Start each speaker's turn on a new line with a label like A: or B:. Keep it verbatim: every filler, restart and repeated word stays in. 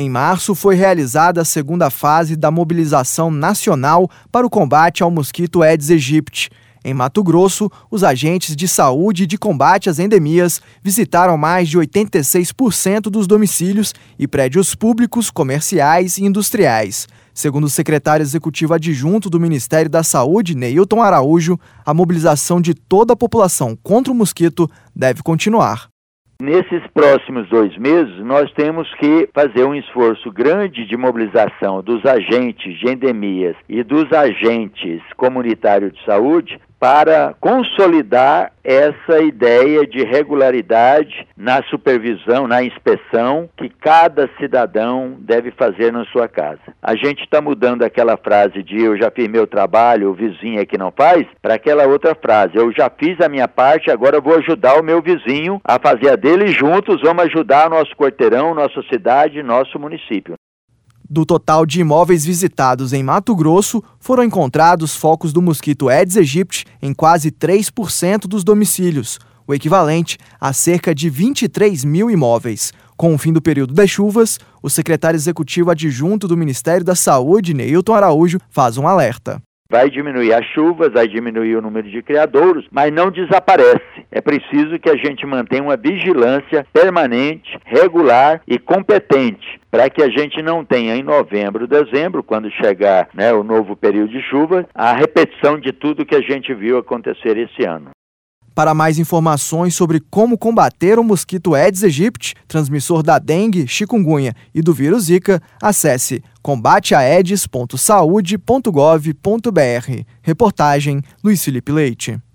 A: Em março, foi realizada a segunda fase da mobilização nacional para o combate ao mosquito Aedes aegypti. Em Mato Grosso, os agentes de saúde e de combate às endemias visitaram mais de oitenta e seis por cento dos domicílios e prédios públicos, comerciais e industriais. Segundo o secretário executivo adjunto do Ministério da Saúde, Neilton Araújo, a mobilização de toda a população contra o mosquito deve continuar.
B: Nesses próximos dois meses, nós temos que fazer um esforço grande de mobilização dos agentes de endemias e dos agentes comunitários de saúde para consolidar essa ideia de regularidade na supervisão, na inspeção que cada cidadão deve fazer na sua casa. A gente está mudando aquela frase de eu já fiz meu trabalho, o vizinho é que não faz, para aquela outra frase, eu já fiz a minha parte, agora eu vou ajudar o meu vizinho a fazer a dele e juntos vamos ajudar nosso quarteirão, nossa cidade, nosso município.
A: Do total de imóveis visitados em Mato Grosso, foram encontrados focos do mosquito Aedes aegypti em quase três por cento dos domicílios, o equivalente a cerca de vinte e três mil imóveis. Com o fim do período das chuvas, o secretário executivo adjunto do Ministério da Saúde, Neilton Araújo, faz um alerta.
B: Vai diminuir as chuvas, vai diminuir o número de criadouros, mas não desaparece. É preciso que a gente mantenha uma vigilância permanente, regular e competente, para que a gente não tenha em novembro, dezembro, quando chegar, né, o novo período de chuva, a repetição de tudo que a gente viu acontecer esse ano.
A: Para mais informações sobre como combater o mosquito Aedes aegypti, transmissor da dengue, chikungunya e do vírus Zika, acesse combate aedes ponto saude ponto gov ponto br. Reportagem Luiz Felipe Leite.